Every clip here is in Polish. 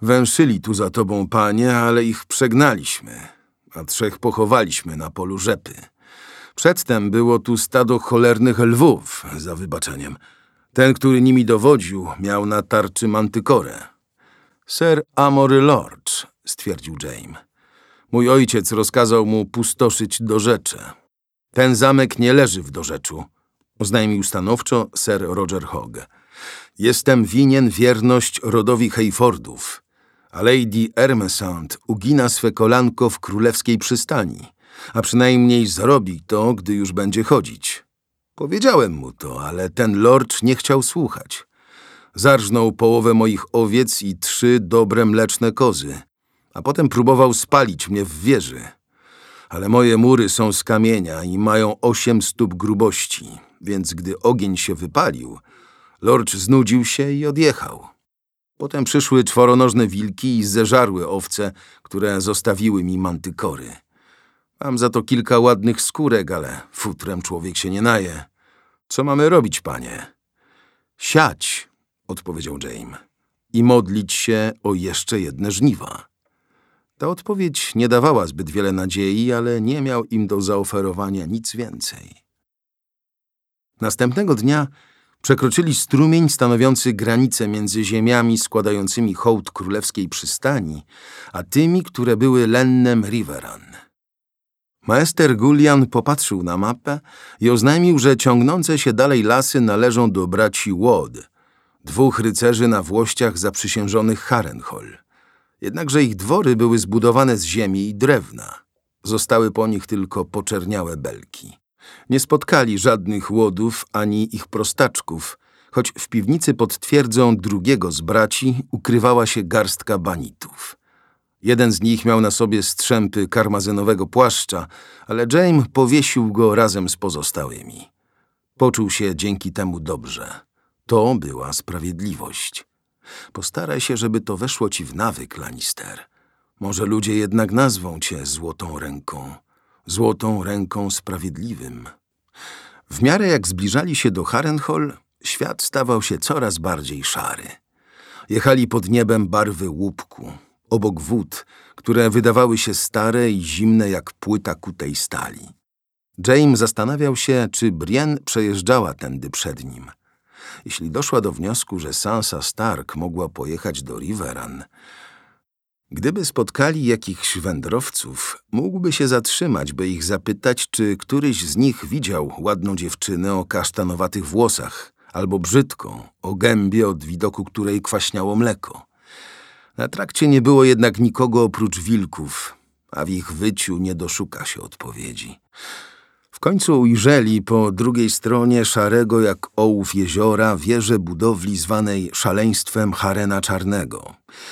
Węszyli tu za tobą, panie, ale ich przegnaliśmy, a 3 pochowaliśmy na polu rzepy. Przedtem było tu stado cholernych lwów, za wybaczeniem. Ten, który nimi dowodził, miał na tarczy mantykorę. Sir Amory Lords, stwierdził James. Mój ojciec rozkazał mu pustoszyć Dorzecze. Ten zamek nie leży w Dorzeczu, oznajmił stanowczo Sir Roger Hogg. Jestem winien wierność rodowi Hayfordów, a Lady Ermesand ugina swe kolanko w królewskiej przystani, a przynajmniej zrobi to, gdy już będzie chodzić. Powiedziałem mu to, ale ten lord nie chciał słuchać. Zarżnął połowę moich owiec i 3 dobre mleczne kozy, a potem próbował spalić mnie w wieży. Ale moje mury są z kamienia i mają 8 stóp grubości, więc gdy ogień się wypalił, lord znudził się i odjechał. Potem przyszły 4nożne wilki i zeżarły owce, które zostawiły mi mantykory. Mam za to kilka ładnych skórek, ale futrem człowiek się nie naje. Co mamy robić, panie? Siać, odpowiedział James, i modlić się o jeszcze jedne żniwa. Ta odpowiedź nie dawała zbyt wiele nadziei, ale nie miał im do zaoferowania nic więcej. Następnego dnia przekroczyli strumień stanowiący granicę między ziemiami składającymi hołd królewskiej przystani, a tymi, które były lennem Riverrun. Maester Gullian popatrzył na mapę i oznajmił, że ciągnące się dalej lasy należą do braci Waud, 2 rycerzy na włościach zaprzysiężonych Harrenhal. Jednakże ich dwory były zbudowane z ziemi i drewna. Zostały po nich tylko poczerniałe belki. Nie spotkali żadnych Waudów ani ich prostaczków, choć w piwnicy pod twierdzą drugiego z braci ukrywała się garstka banitów. Jeden z nich miał na sobie strzępy karmazynowego płaszcza, ale James powiesił go razem z pozostałymi. Poczuł się dzięki temu dobrze. To była sprawiedliwość. Postaraj się, żeby to weszło ci w nawyk, Lannister. Może ludzie jednak nazwą cię Złotą Ręką Sprawiedliwym. W miarę jak zbliżali się do Harrenhal, świat stawał się coraz bardziej szary. Jechali pod niebem barwy łupku, obok wód, które wydawały się stare i zimne jak płyta kutej stali. James zastanawiał się, czy Brienne przejeżdżała tędy przed nim. Jeśli doszła do wniosku, że Sansa Stark mogła pojechać do Riverrun, gdyby spotkali jakichś wędrowców, mógłby się zatrzymać, by ich zapytać, czy któryś z nich widział ładną dziewczynę o kasztanowatych włosach, albo brzydką, o gębie, od widoku której kwaśniało mleko. Na trakcie nie było jednak nikogo oprócz wilków, a w ich wyciu nie doszuka się odpowiedzi. W końcu ujrzeli po drugiej stronie szarego jak ołów jeziora wieżę budowli zwanej szaleństwem Harena Czarnego.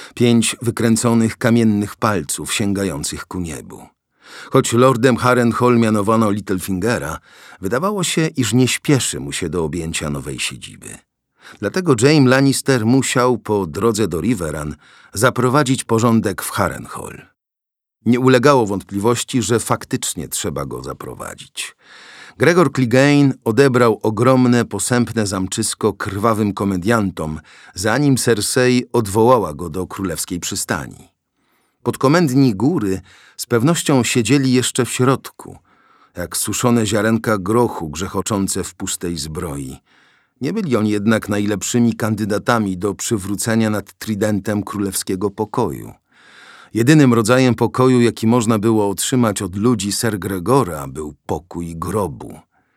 5 wykręconych kamiennych palców sięgających ku niebu. Choć lordem Harrenhal mianowano Littlefingera, wydawało się, iż nie śpieszy mu się do objęcia nowej siedziby. Dlatego Jaime Lannister musiał po drodze do Riverrun zaprowadzić porządek w Harrenhal. Nie ulegało wątpliwości, że faktycznie trzeba go zaprowadzić. Gregor Clegane odebrał ogromne, posępne zamczysko krwawym komediantom, zanim Cersei odwołała go do królewskiej przystani. Podkomendni góry z pewnością siedzieli jeszcze w środku, jak suszone ziarenka grochu grzechoczące w pustej zbroi. Nie byli oni jednak najlepszymi kandydatami do przywrócenia nad tridentem królewskiego pokoju. Jedynym rodzajem pokoju, jaki można było otrzymać od ludzi Ser Gregora, był pokój grobu.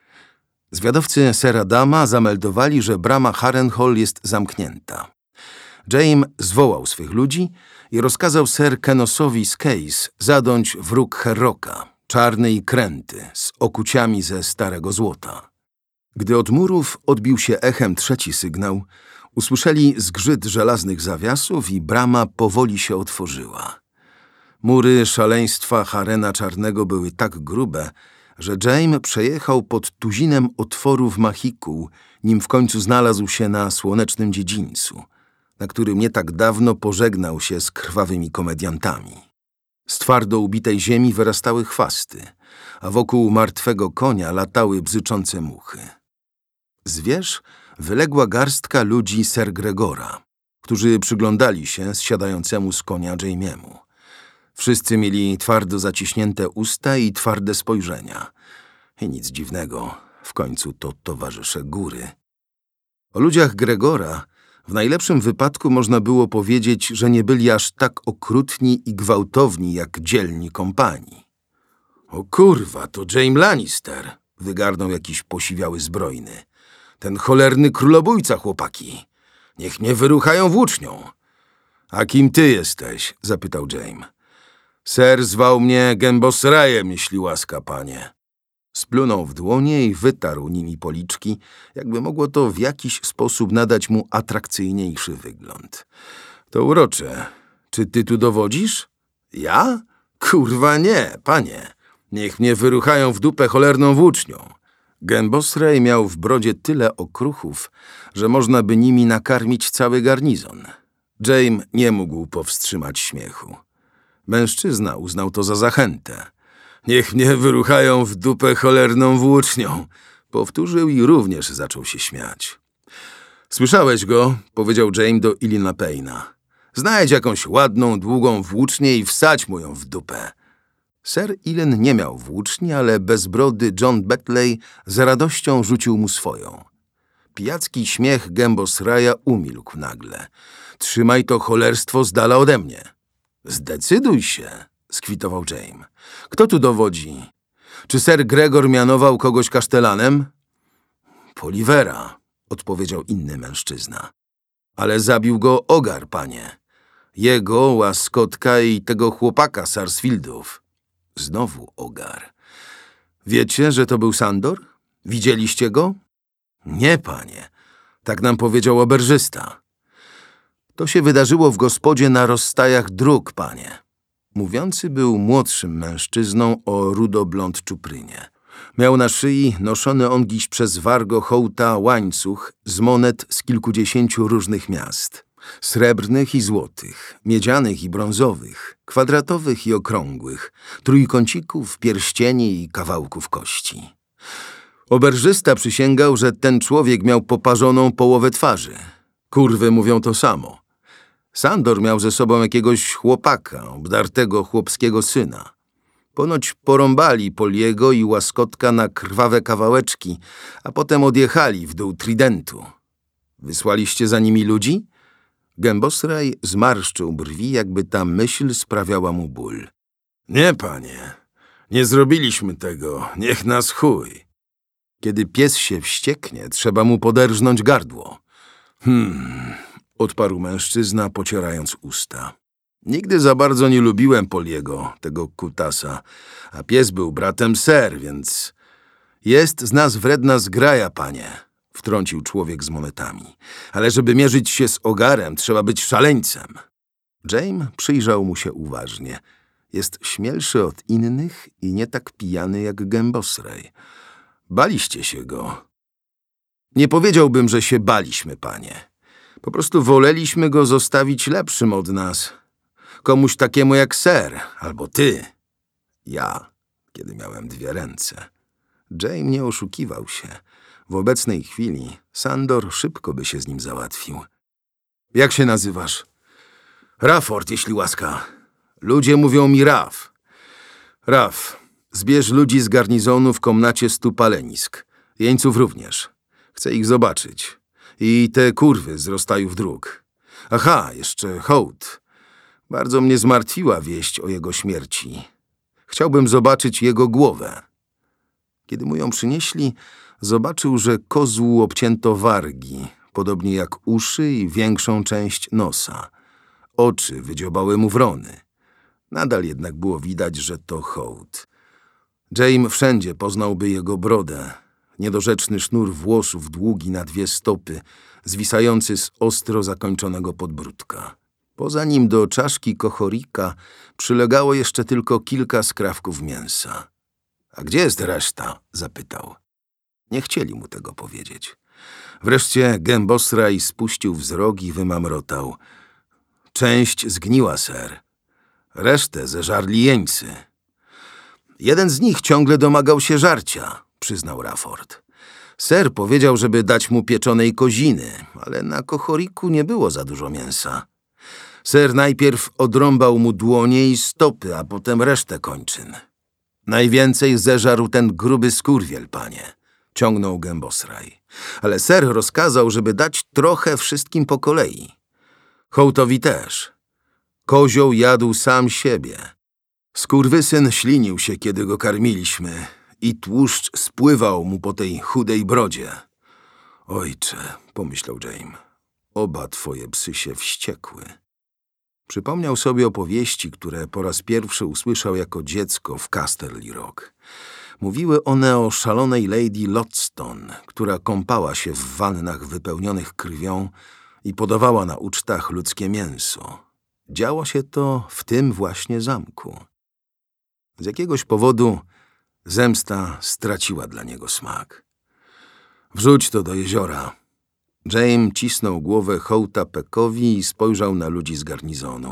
Zwiadowcy Ser Adama zameldowali, że brama Harrenhal jest zamknięta. Jaime zwołał swych ludzi i rozkazał Ser Kenosowi z Case zadąć wróg Herroka, czarny i kręty, z okuciami ze starego złota. Gdy od murów odbił się echem 3. sygnał, usłyszeli zgrzyt żelaznych zawiasów i brama powoli się otworzyła. Mury szaleństwa Harena Czarnego były tak grube, że Jaime przejechał pod tuzinem otworów machikuł, nim w końcu znalazł się na słonecznym dziedzińcu, na którym nie tak dawno pożegnał się z krwawymi komediantami. Z twardo ubitej ziemi wyrastały chwasty, a wokół martwego konia latały bzyczące muchy. Z wież wyległa garstka ludzi Ser Gregora, którzy przyglądali się zsiadającemu z konia Jamie'emu. Wszyscy mieli twardo zaciśnięte usta i twarde spojrzenia. I nic dziwnego, w końcu to towarzysze góry. O ludziach Gregora w najlepszym wypadku można było powiedzieć, że nie byli aż tak okrutni i gwałtowni jak dzielni kompanii. O kurwa, to Jaime Lannister, wygarnął jakiś posiwiały zbrojny. Ten cholerny królobójca, chłopaki. Niech mnie wyruchają włócznią. A kim ty jesteś? Zapytał Jaime. Ser zwał mnie Gębosrajem, jeśli łaska, panie. Splunął w dłonie i wytarł nimi policzki, jakby mogło to w jakiś sposób nadać mu atrakcyjniejszy wygląd. To urocze. Czy ty tu dowodzisz? Ja? Kurwa nie, panie. Niech mnie wyruchają w dupę cholerną włócznią. Gębosrej miał w brodzie tyle okruchów, że można by nimi nakarmić cały garnizon. Jaime nie mógł powstrzymać śmiechu. Mężczyzna uznał to za zachętę. Niech mnie wyruchają w dupę cholerną włócznią. Powtórzył i również zaczął się śmiać. Słyszałeś go? Powiedział Jaime do Illyna Payne'a. Znajdź jakąś ładną, długą włócznię i wsadź mu ją w dupę. Sir Illyn nie miał włóczni, ale bezbrody John Batley z radością rzucił mu swoją. Pijacki śmiech Gębosraja umilkł nagle. Trzymaj to cholerstwo z dala ode mnie. Zdecyduj się, skwitował Jaime. Kto tu dowodzi? Czy Sir Gregor mianował kogoś kasztelanem? Polivera, odpowiedział inny mężczyzna. Ale zabił go Ogar, panie. Jego, łaskotka i tego chłopaka Sarsfieldów. Znowu Ogar. Wiecie, że to był Sandor? Widzieliście go? Nie, panie. Tak nam powiedział oberżysta. To się wydarzyło w gospodzie na rozstajach dróg, panie. Mówiący był młodszym mężczyzną o rudo-blond czuprynie. Miał na szyi noszony on dziś przez Wargo Hołta łańcuch z monet z kilkudziesięciu różnych miast. Srebrnych i złotych, miedzianych i brązowych, kwadratowych i okrągłych, trójkącików, pierścieni i kawałków kości. Oberżysta przysięgał, że ten człowiek miał poparzoną połowę twarzy. Kurwy mówią to samo. Sandor miał ze sobą jakiegoś chłopaka, obdartego chłopskiego syna. Ponoć porąbali Poliego i łaskotka na krwawe kawałeczki, a potem odjechali w dół Tridentu. Wysłaliście za nimi ludzi? Gębosraj zmarszczył brwi, jakby ta myśl sprawiała mu ból. Nie, panie, nie zrobiliśmy tego, niech nas chuj. Kiedy pies się wścieknie, trzeba mu poderżnąć gardło. Odparł mężczyzna, pocierając usta. Nigdy za bardzo nie lubiłem Poliego, tego kutasa, a pies był bratem Ser, więc... Jest z nas wredna zgraja, panie, wtrącił człowiek z monetami. Ale żeby mierzyć się z Ogarem, trzeba być szaleńcem. Jaime przyjrzał mu się uważnie. Jest śmielszy od innych i nie tak pijany jak Gębosrej. Baliście się go. Nie powiedziałbym, że się baliśmy, panie. Po prostu woleliśmy go zostawić lepszym od nas. Komuś takiemu jak Ser, albo ty. Ja, kiedy miałem dwie ręce. Jaime nie oszukiwał się. W obecnej chwili Sandor szybko by się z nim załatwił. Jak się nazywasz? Rafford, jeśli łaska. Ludzie mówią mi Raff. Raff, zbierz ludzi z garnizonu w komnacie 100 palenisk. Jeńców również. Chcę ich zobaczyć. I te kurwy z rozstajów dróg. Aha, jeszcze Hołd. Bardzo mnie zmartwiła wieść o jego śmierci. Chciałbym zobaczyć jego głowę. Kiedy mu ją przynieśli, zobaczył, że kozłu obcięto wargi, podobnie jak uszy i większą część nosa. Oczy wydziobały mu wrony. Nadal jednak było widać, że to Hołd. Jaime wszędzie poznałby jego brodę. Niedorzeczny sznur włosów długi na 2 stopy, zwisający z ostro zakończonego podbródka. Poza nim do czaszki kochorika przylegało jeszcze tylko kilka skrawków mięsa. A gdzie jest reszta? Zapytał. Nie chcieli mu tego powiedzieć. Wreszcie Gębosraj spuścił wzrok i wymamrotał. Część zgniła, ser. Resztę zeżarli jeńcy. Jeden z nich ciągle domagał się żarcia, przyznał Rafford. Ser powiedział, żeby dać mu pieczonej koziny, ale na kochoriku nie było za dużo mięsa. Ser najpierw odrąbał mu dłonie i stopy, a potem resztę kończyn. Najwięcej zeżarł ten gruby skurwiel, panie, ciągnął gębosraj. Ale ser rozkazał, żeby dać trochę wszystkim po kolei. Hołtowi też. Kozioł jadł sam siebie. Skurwysyn ślinił się, kiedy go karmiliśmy i tłuszcz spływał mu po tej chudej brodzie. Ojcze, pomyślał James, oba twoje psy się wściekły. Przypomniał sobie opowieści, które po raz pierwszy usłyszał jako dziecko w Casterly Rock. Mówiły one o szalonej Lady Lodston, która kąpała się w wannach wypełnionych krwią i podawała na ucztach ludzkie mięso. Działo się to w tym właśnie zamku. Z jakiegoś powodu zemsta straciła dla niego smak. Wrzuć to do jeziora. James cisnął głowę Hołta Peckowi i spojrzał na ludzi z garnizonu.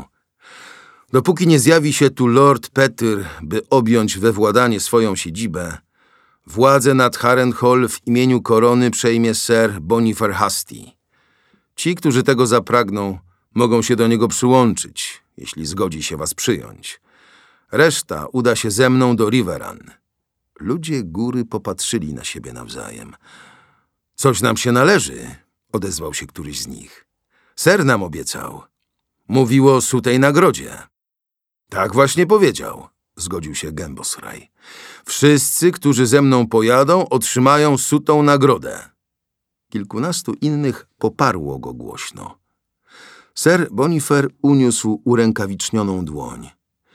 Dopóki nie zjawi się tu Lord Petyr, by objąć we władanie swoją siedzibę, władzę nad Harrenhal w imieniu korony przejmie Sir Boniface Hasty. Ci, którzy tego zapragną, mogą się do niego przyłączyć, jeśli zgodzi się was przyjąć. Reszta uda się ze mną do Riverrun. Ludzie góry popatrzyli na siebie nawzajem. Coś nam się należy, odezwał się któryś z nich. Ser nam obiecał. Mówił o sutej nagrodzie. Tak właśnie powiedział, zgodził się gębosraj. Wszyscy, którzy ze mną pojadą, otrzymają sutą nagrodę. Kilkunastu innych poparło go głośno. Sir Boniface uniósł urękawicznioną dłoń.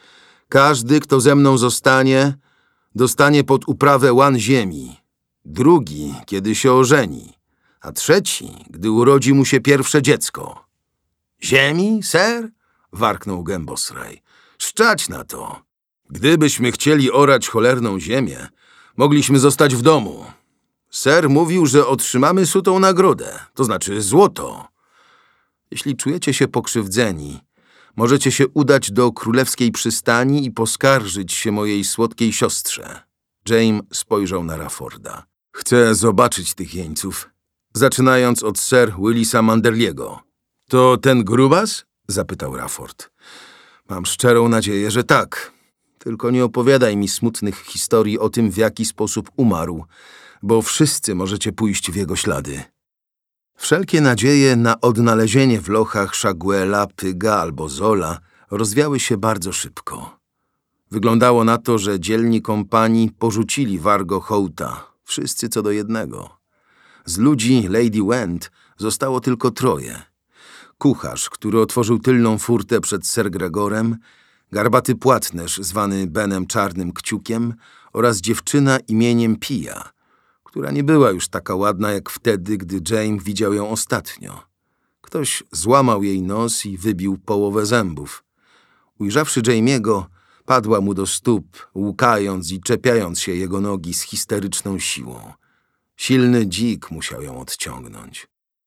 Każdy, kto ze mną zostanie, dostanie pod uprawę łan ziemi. Drugi, kiedy się ożeni, a trzeci, gdy urodzi mu się pierwsze dziecko. Ziemi, ser? Warknął gębosraj. Szczać na to. Gdybyśmy chcieli orać cholerną ziemię, mogliśmy zostać w domu. Ser mówił, że otrzymamy sutą nagrodę, to znaczy złoto. Jeśli czujecie się pokrzywdzeni, możecie się udać do królewskiej przystani i poskarżyć się mojej słodkiej siostrze. James spojrzał na Rafforda. Chcę zobaczyć tych jeńców, zaczynając od Sir Willisa Manderliego. To ten grubas? Zapytał Rafford. Mam szczerą nadzieję, że tak. Tylko nie opowiadaj mi smutnych historii o tym, w jaki sposób umarł, bo wszyscy możecie pójść w jego ślady. Wszelkie nadzieje na odnalezienie w lochach Shaguela, Pyga albo Zola rozwiały się bardzo szybko. Wyglądało na to, że dzielni kompanii porzucili Wargo Hołta, wszyscy co do jednego. Z ludzi Lady Went zostało tylko troje. Kucharz, który otworzył tylną furtę przed Sir Gregorem, garbaty płatnerz zwany Benem Czarnym Kciukiem oraz dziewczyna imieniem Pia, która nie była już taka ładna jak wtedy, gdy James widział ją ostatnio. Ktoś złamał jej nos i wybił połowę zębów. Ujrzawszy Jamie'ego, padła mu do stóp, łukając i czepiając się jego nogi z histeryczną siłą. Silny dzik musiał ją odciągnąć.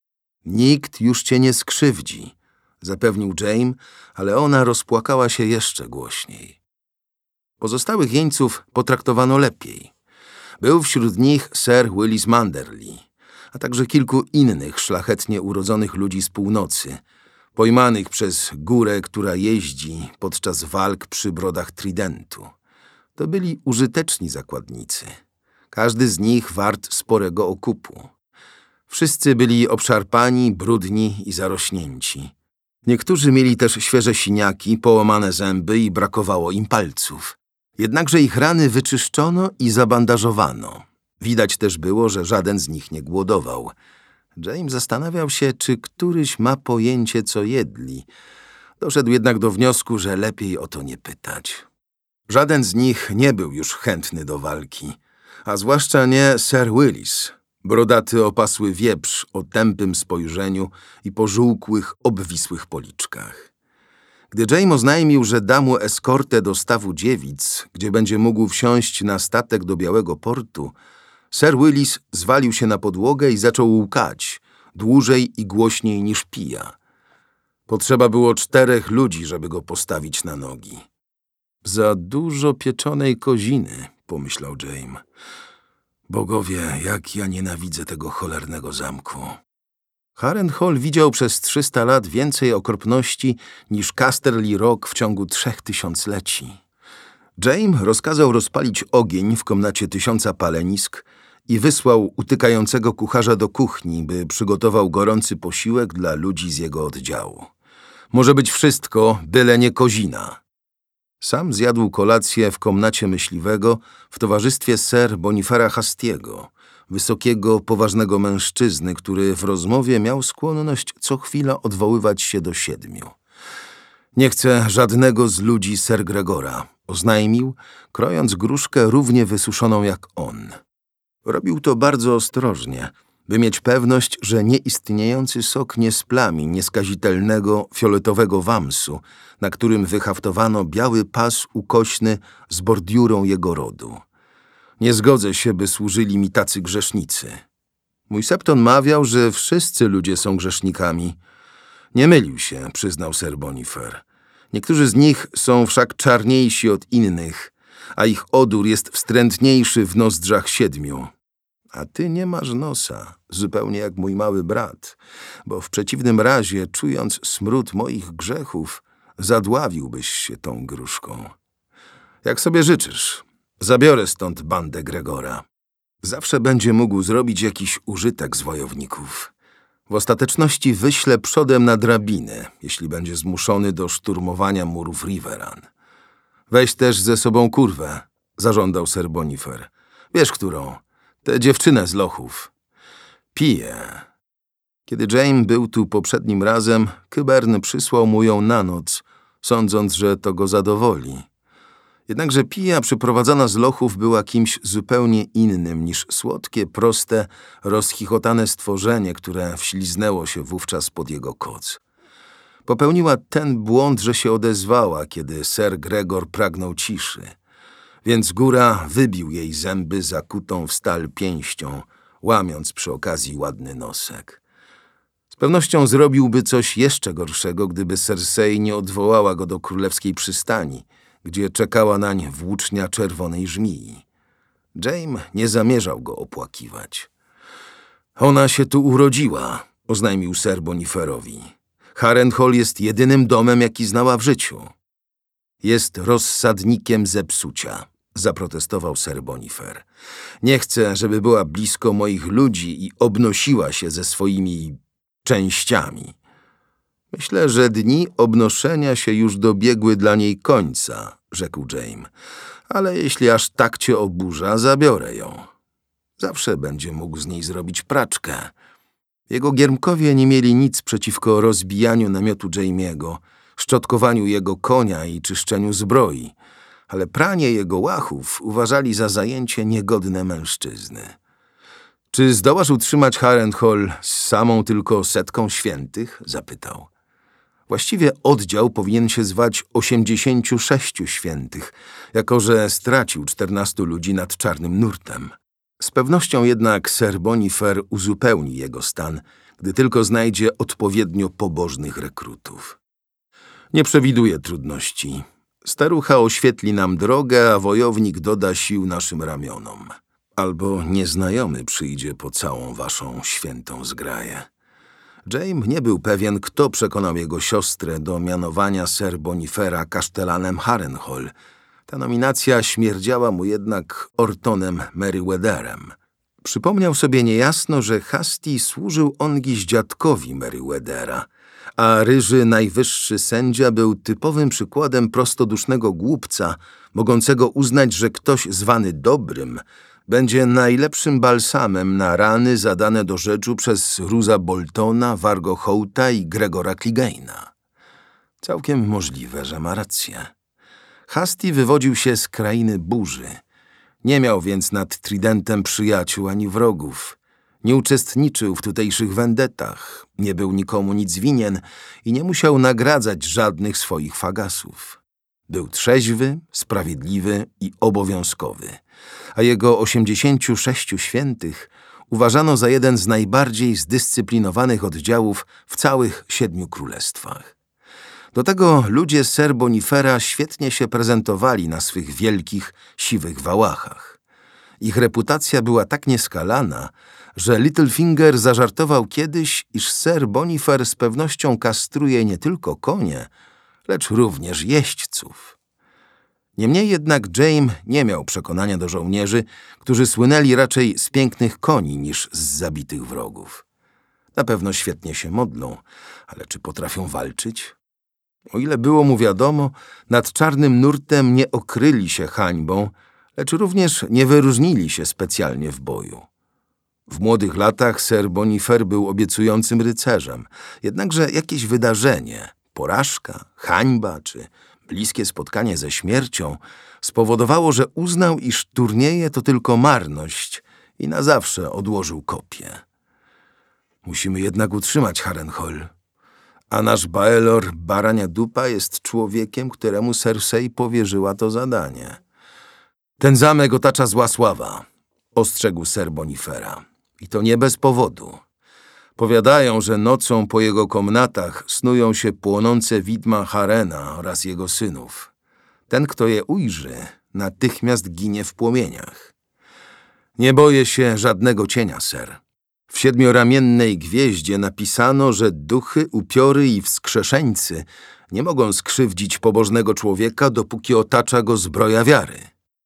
Nikt już cię nie skrzywdzi, zapewnił James, ale ona rozpłakała się jeszcze głośniej. Pozostałych jeńców potraktowano lepiej. Był wśród nich Sir Willis Manderly, a także kilku innych szlachetnie urodzonych ludzi z północy, pojmanych przez górę, która jeździ podczas walk przy brodach tridentu. To byli użyteczni zakładnicy. Każdy z nich wart sporego okupu. Wszyscy byli obszarpani, brudni i zarośnięci. Niektórzy mieli też świeże siniaki, połamane zęby i brakowało im palców. Jednakże ich rany wyczyszczono i zabandażowano. Widać też było, że żaden z nich nie głodował. James zastanawiał się, czy któryś ma pojęcie, co jedli. Doszedł jednak do wniosku, że lepiej o to nie pytać. Żaden z nich nie był już chętny do walki, a zwłaszcza nie Sir Willis, brodaty opasły wieprz o tępym spojrzeniu i pożółkłych, obwisłych policzkach. Gdy James oznajmił, że da mu eskortę do stawu dziewic, gdzie będzie mógł wsiąść na statek do Białego Portu, Sir Willis zwalił się na podłogę i zaczął łkać, dłużej i głośniej niż Pia. Potrzeba było 4 ludzi, żeby go postawić na nogi. Za dużo pieczonej koziny, pomyślał James. Bogowie, jak ja nienawidzę tego cholernego zamku. Harrenhal widział przez 300 lat więcej okropności niż Casterly Rock w ciągu 3000-leci. Jaime rozkazał rozpalić ogień w komnacie 1000 palenisk i wysłał utykającego kucharza do kuchni, by przygotował gorący posiłek dla ludzi z jego oddziału. Może być wszystko, byle nie kozina. Sam zjadł kolację w komnacie myśliwego w towarzystwie Sir Bonifera Hastiego, wysokiego, poważnego mężczyzny, który w rozmowie miał skłonność co chwila odwoływać się do 7. Nie chcę żadnego z ludzi Sir Gregora, oznajmił, krojąc gruszkę równie wysuszoną jak on. Robił to bardzo ostrożnie, by mieć pewność, że nieistniejący sok nie splami nieskazitelnego fioletowego wamsu, na którym wyhaftowano biały pas ukośny z bordiurą jego rodu. Nie zgodzę się, by służyli mi tacy grzesznicy. Mój septon mawiał, że wszyscy ludzie są grzesznikami. Nie mylił się, przyznał Sir Bonifer. Niektórzy z nich są wszak czarniejsi od innych, a ich odór jest wstrętniejszy w nozdrzach 7. A ty nie masz nosa, zupełnie jak mój mały brat, bo w przeciwnym razie, czując smród moich grzechów, zadławiłbyś się tą gruszką. Jak sobie życzysz, zabiorę stąd bandę Gregora. Zawsze będzie mógł zrobić jakiś użytek z wojowników. W ostateczności wyślę przodem na drabinę, jeśli będzie zmuszony do szturmowania murów Riverrun. Weź też ze sobą kurwę, zażądał Sir Bonifer. Wiesz, którą? Tę dziewczynę z lochów. Piję. Kiedy Jaime był tu poprzednim razem, Kybern przysłał mu ją na noc, sądząc, że to go zadowoli. Jednakże Pija przyprowadzana z lochów była kimś zupełnie innym niż słodkie, proste, rozchichotane stworzenie, które wśliznęło się wówczas pod jego koc. Popełniła ten błąd, że się odezwała, kiedy Sir Gregor pragnął ciszy. Więc góra wybił jej zęby zakutą w stal pięścią, łamiąc przy okazji ładny nosek. Z pewnością zrobiłby coś jeszcze gorszego, gdyby Cersei nie odwołała go do królewskiej przystani, gdzie czekała nań włócznia czerwonej żmii. Jaime nie zamierzał go opłakiwać. Ona się tu urodziła, oznajmił Sir Boniferowi. Harrenhal jest jedynym domem, jaki znała w życiu. Jest rozsadnikiem zepsucia, zaprotestował Sir Bonifer. Nie chcę, żeby była blisko moich ludzi i obnosiła się ze swoimi częściami. Myślę, że dni obnoszenia się już dobiegły dla niej końca, rzekł Jaime. Ale jeśli aż tak cię oburza, zabiorę ją. Zawsze będzie mógł z niej zrobić praczkę. Jego giermkowie nie mieli nic przeciwko rozbijaniu namiotu Jaimiego, szczotkowaniu jego konia i czyszczeniu zbroi, ale pranie jego łachów uważali za zajęcie niegodne mężczyzny. Czy zdołasz utrzymać Harrenhal z samą tylko 100 świętych? Zapytał. Właściwie oddział powinien się zwać 86 świętych, jako że stracił 14 ludzi nad Czarnym Nurtem. Z pewnością jednak Sir Bonifer uzupełni jego stan, gdy tylko znajdzie odpowiednio pobożnych rekrutów. Nie przewiduję trudności. Starucha oświetli nam drogę, a wojownik doda sił naszym ramionom. Albo nieznajomy przyjdzie po całą waszą świętą zgraję. Jaime nie był pewien, kto przekonał jego siostrę do mianowania Sir Bonifera kasztelanem Harrenhal. Ta nominacja śmierdziała mu jednak Ortonem Merryweatherem. Przypomniał sobie niejasno, że Hasty służył ongiś dziadkowi Merryweathera, a ryży najwyższy sędzia był typowym przykładem prostodusznego głupca, mogącego uznać, że ktoś zwany dobrym będzie najlepszym balsamem na rany zadane do rzeczu przez Ruza Boltona, Vargo Houghta i Gregora Clegane'a. Całkiem możliwe, że ma rację. Hasty wywodził się z krainy burzy. Nie miał więc nad Tridentem przyjaciół ani wrogów. Nie uczestniczył w tutejszych wendetach, nie był nikomu nic winien i nie musiał nagradzać żadnych swoich fagasów. Był trzeźwy, sprawiedliwy i obowiązkowy, a jego 86 świętych uważano za jeden z najbardziej zdyscyplinowanych oddziałów w całych 7 królestwach. Do tego ludzie Sir Bonifera świetnie się prezentowali na swych wielkich, siwych wałachach. Ich reputacja była tak nieskalana, że Littlefinger zażartował kiedyś, iż Sir Boniface z pewnością kastruje nie tylko konie, lecz również jeźdźców. Niemniej jednak Jaime nie miał przekonania do żołnierzy, którzy słynęli raczej z pięknych koni niż z zabitych wrogów. Na pewno świetnie się modlą, ale czy potrafią walczyć? O ile było mu wiadomo, nad czarnym nurtem nie okryli się hańbą, lecz również nie wyróżnili się specjalnie w boju. W młodych latach Sir Boniface był obiecującym rycerzem, jednakże jakieś wydarzenie, porażka, hańba czy bliskie spotkanie ze śmiercią spowodowało, że uznał, iż turnieje to tylko marność i na zawsze odłożył kopię. Musimy jednak utrzymać Harrenhal, a nasz Baelor Barania Dupa jest człowiekiem, któremu Cersei powierzyła to zadanie. Ten zamek otacza zła sława, ostrzegł Sir Bonifera. I to nie bez powodu. Powiadają, że nocą po jego komnatach snują się płonące widma Harena oraz jego synów. Ten, kto je ujrzy, natychmiast ginie w płomieniach. Nie boję się żadnego cienia, ser. W 7-ramiennej gwieździe napisano, że duchy, upiory i wskrzeszeńcy nie mogą skrzywdzić pobożnego człowieka, dopóki otacza go zbroja wiary.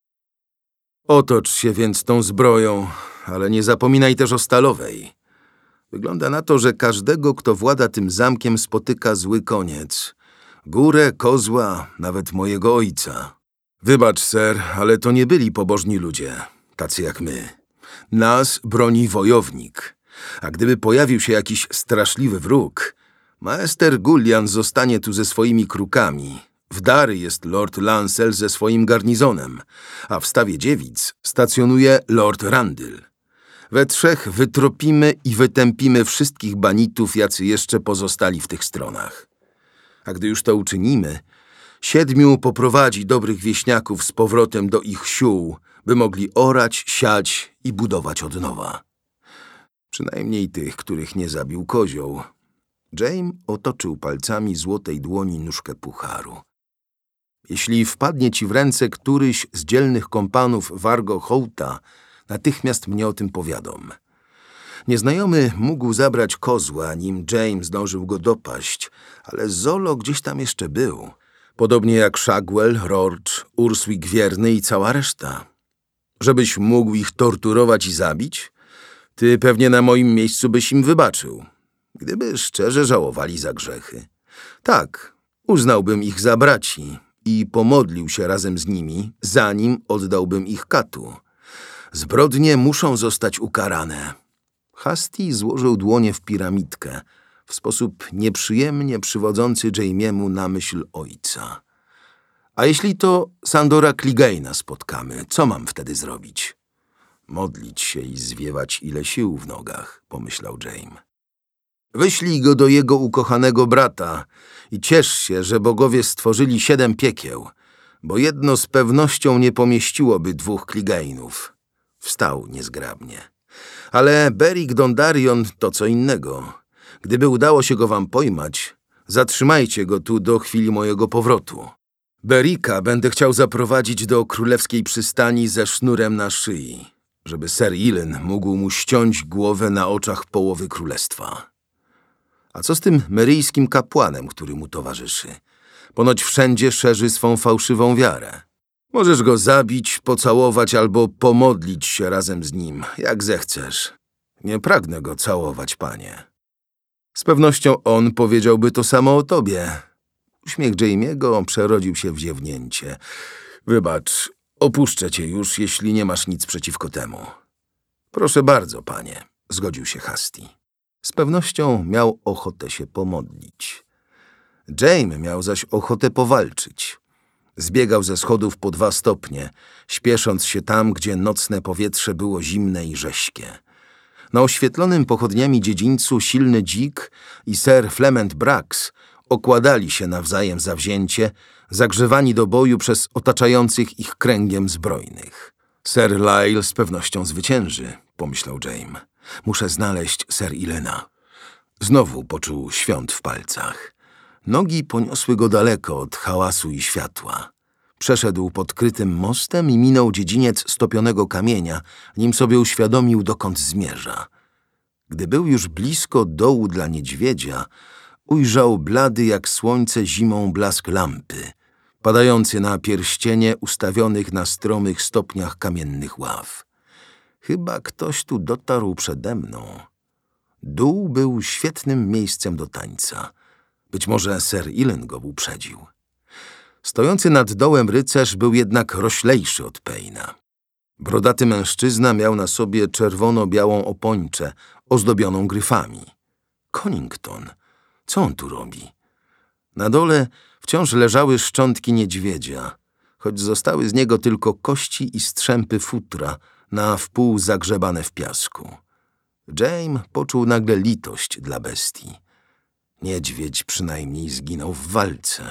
Otocz się więc tą zbroją, ale nie zapominaj też o stalowej. Wygląda na to, że każdego, kto włada tym zamkiem, spotyka zły koniec. Górę, kozła, nawet mojego ojca. Wybacz, ser, ale to nie byli pobożni ludzie, tacy jak my. Nas broni wojownik. A gdyby pojawił się jakiś straszliwy wróg, maester Gullian zostanie tu ze swoimi krukami. W Dary jest Lord Lancel ze swoim garnizonem, a w Stawie Dziewic stacjonuje Lord Randall. We trzech wytropimy i wytępimy wszystkich banitów, jacy jeszcze pozostali w tych stronach. A gdy już to uczynimy, 7 poprowadzi dobrych wieśniaków z powrotem do ich siół, by mogli orać, siać i budować od nowa. Przynajmniej tych, których nie zabił kozioł. Jaime otoczył palcami złotej dłoni nóżkę pucharu. Jeśli wpadnie ci w ręce któryś z dzielnych kompanów Wargo Hołta, natychmiast mnie o tym powiadom. Nieznajomy mógł zabrać kozła, nim Jaime zdążył go dopaść, ale Zolo gdzieś tam jeszcze był. Podobnie jak Shagwell, Rourge, Urswick Wierny i cała reszta. Żebyś mógł ich torturować i zabić? Ty pewnie na moim miejscu byś im wybaczył, gdyby szczerze żałowali za grzechy. Tak, uznałbym ich za braci i pomodlił się razem z nimi, zanim oddałbym ich katu. Zbrodnie muszą zostać ukarane. Hasty złożył dłonie w piramidkę, w sposób nieprzyjemnie przywodzący Jaimiemu na myśl ojca. A jeśli to Sandora Clegane'a spotkamy, co mam wtedy zrobić? Modlić się i zwiewać ile sił w nogach, pomyślał Jaime. Wyślij go do jego ukochanego brata i ciesz się, że bogowie stworzyli 7 piekieł, bo jedno z pewnością nie pomieściłoby 2 Clegane'ów. Wstał niezgrabnie. Ale Beric Dondarrion to co innego. Gdyby udało się go wam pojmać, zatrzymajcie go tu do chwili mojego powrotu. Berika będę chciał zaprowadzić do królewskiej przystani ze sznurem na szyi, żeby Ser Ilyn mógł mu ściąć głowę na oczach połowy królestwa. A co z tym meryjskim kapłanem, który mu towarzyszy? Ponoć wszędzie szerzy swą fałszywą wiarę. Możesz go zabić, pocałować albo pomodlić się razem z nim, jak zechcesz. Nie pragnę go całować, panie. Z pewnością on powiedziałby to samo o tobie. Uśmiech Jaimiego przerodził się w ziewnięcie. Wybacz, opuszczę cię już, jeśli nie masz nic przeciwko temu. Proszę bardzo, panie, zgodził się Hasty. Z pewnością miał ochotę się pomodlić. Jaime miał zaś ochotę powalczyć. Zbiegał ze schodów po 2 stopnie, śpiesząc się tam, gdzie nocne powietrze było zimne i rześkie. Na oświetlonym pochodniami dziedzińcu silny dzik i Sir Flement Brax okładali się nawzajem zawzięcie, zagrzewani do boju przez otaczających ich kręgiem zbrojnych. Sir Lyle z pewnością zwycięży, pomyślał Jaime. Muszę znaleźć Ser Ilyna. Znowu poczuł świąt w palcach. Nogi poniosły go daleko od hałasu i światła. Przeszedł pod krytym mostem i minął dziedziniec stopionego kamienia, nim sobie uświadomił, dokąd zmierza. Gdy był już blisko dołu dla niedźwiedzia, ujrzał blady jak słońce zimą blask lampy, padający na pierścienie ustawionych na stromych stopniach kamiennych ław. Chyba ktoś tu dotarł przede mną. Dół był świetnym miejscem do tańca. Być może Sir Ilen go uprzedził. Stojący nad dołem rycerz był jednak roślejszy od Payne'a. Brodaty mężczyzna miał na sobie czerwono-białą opończę, ozdobioną gryfami. Connington, co on tu robi? Na dole wciąż leżały szczątki niedźwiedzia, choć zostały z niego tylko kości i strzępy futra, na wpół zagrzebane w piasku. James poczuł nagle litość dla bestii. Niedźwiedź przynajmniej zginął w walce.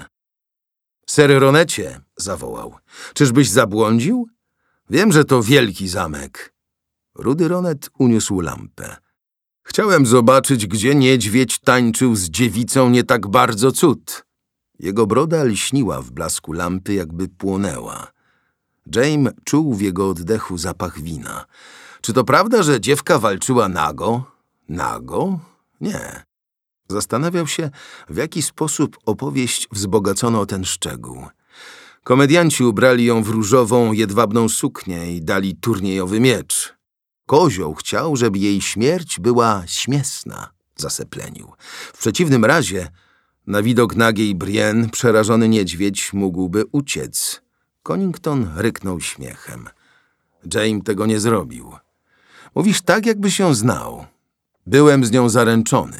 Sir Ronecie, zawołał, czyżbyś zabłądził? Wiem, że to wielki zamek. Rudy Ronet uniósł lampę. Chciałem zobaczyć, gdzie niedźwiedź tańczył z dziewicą nie tak bardzo cud. Jego broda lśniła w blasku lampy, jakby płonęła. James czuł w jego oddechu zapach wina. Czy to prawda, że dziewka walczyła nago? Nago? Nie. Zastanawiał się, w jaki sposób opowieść wzbogacono o ten szczegół. Komedianci ubrali ją w różową, jedwabną suknię i dali turniejowy miecz. Kozioł chciał, żeby jej śmierć była śmieszna, zaseplenił. W przeciwnym razie, na widok nagiej Brienne, przerażony niedźwiedź mógłby uciec. Connington ryknął śmiechem. James tego nie zrobił. Mówisz tak, jakbyś ją znał. Byłem z nią zaręczony.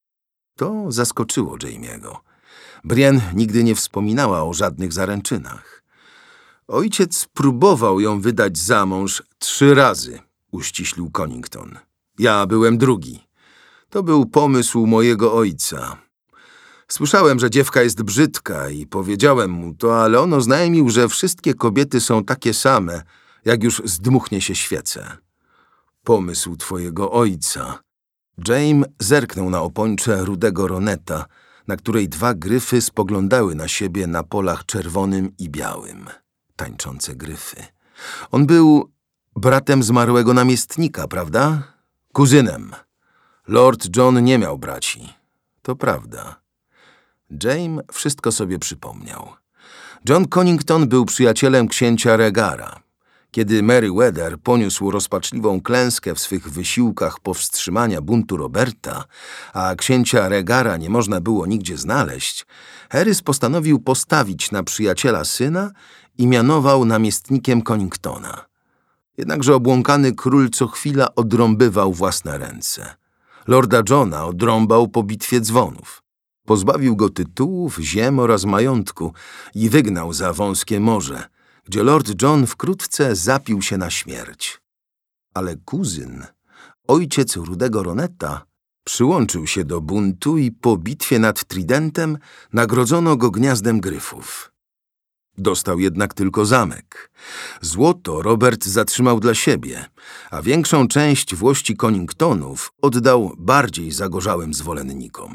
To zaskoczyło Jamie'ego. Brienne nigdy nie wspominała o żadnych zaręczynach. Ojciec próbował ją wydać za mąż 3 razy, uściślił Connington. Ja byłem drugi. To był pomysł mojego ojca. Słyszałem, że dziewka jest brzydka i powiedziałem mu to, ale on oznajmił, że wszystkie kobiety są takie same, jak już zdmuchnie się świecę. Pomysł twojego ojca. James zerknął na opończę Rudego Roneta, na której 2 gryfy spoglądały na siebie na polach czerwonym i białym. Tańczące gryfy. On był bratem zmarłego namiestnika, prawda? Kuzynem. Lord John nie miał braci. To prawda. James wszystko sobie przypomniał. John Connington był przyjacielem księcia Regara. Kiedy Meriwether poniósł rozpaczliwą klęskę w swych wysiłkach powstrzymania buntu Roberta, a księcia Regara nie można było nigdzie znaleźć, Harrys postanowił postawić na przyjaciela syna i mianował namiestnikiem Conningtona. Jednakże obłąkany król co chwila odrąbywał własne ręce. Lorda Johna odrąbał po bitwie dzwonów. Pozbawił go tytułów, ziem oraz majątku i wygnał za wąskie morze, gdzie Lord John wkrótce zapił się na śmierć. Ale kuzyn, ojciec Rudego Roneta, przyłączył się do buntu i po bitwie nad Tridentem nagrodzono go gniazdem gryfów. Dostał jednak tylko zamek. Złoto Robert zatrzymał dla siebie, a większą część włości Conningtonów oddał bardziej zagorzałym zwolennikom.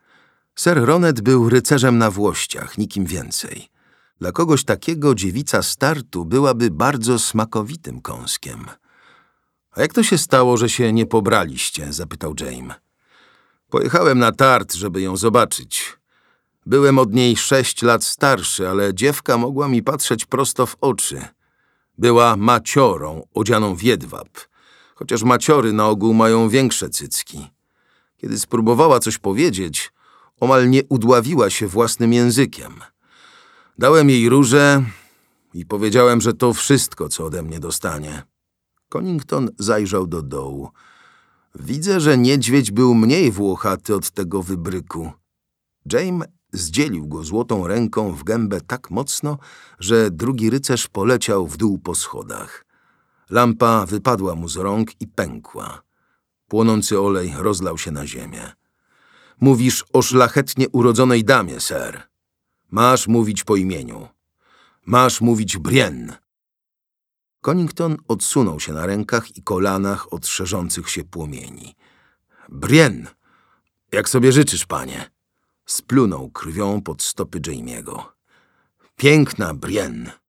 Sir Ronet był rycerzem na włościach, nikim więcej. Dla kogoś takiego dziewica startu byłaby bardzo smakowitym kąskiem. — A jak to się stało, że się nie pobraliście? — zapytał James. — Pojechałem na Tart, żeby ją zobaczyć. Byłem od niej 6 lat starszy, ale dziewka mogła mi patrzeć prosto w oczy. Była maciorą, odzianą w jedwab, chociaż maciory na ogół mają większe cycki. Kiedy spróbowała coś powiedzieć, omal nie udławiła się własnym językiem. Dałem jej różę i powiedziałem, że to wszystko, co ode mnie dostanie. Connington zajrzał do dołu. Widzę, że niedźwiedź był mniej włochaty od tego wybryku. James zdzielił go złotą ręką w gębę tak mocno, że drugi rycerz poleciał w dół po schodach. Lampa wypadła mu z rąk i pękła. Płonący olej rozlał się na ziemię. — Mówisz o szlachetnie urodzonej damie, sir. Masz mówić po imieniu. Masz mówić Brienne. Connington odsunął się na rękach i kolanach od szerzących się płomieni. — Brienne! Jak sobie życzysz, panie? Splunął krwią pod stopy Jamie'ego. — Piękna Brienne.